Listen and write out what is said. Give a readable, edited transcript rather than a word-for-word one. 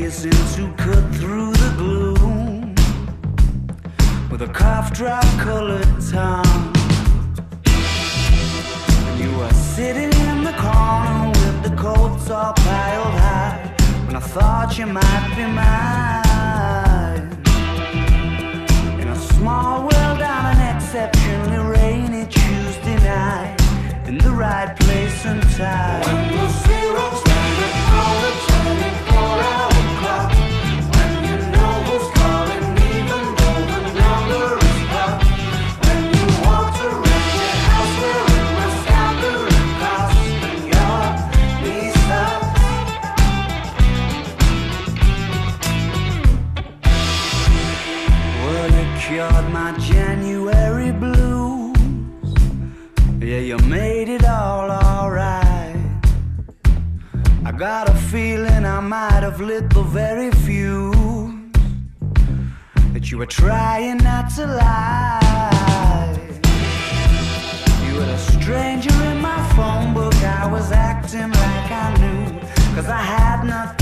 racing to cut through the gloom with a cough drop colored tongue. And you were sitting in the corner with the coats all piled high when I thought you might be mine. In a small world on an exceptionally rainy Tuesday night, in the right place and time. When the zero's standing on the 24-hour clock, when you know who's calling even though the number is blocked, when you walk around your house wearing my scattering cross and your knee socks. Well, you cured my January blues. Yeah, you made it all alright. I got a feeling I might have lit the very fuse that you were trying not to lie. You were a stranger in my phone book. I was acting like I knew, 'cause I had nothing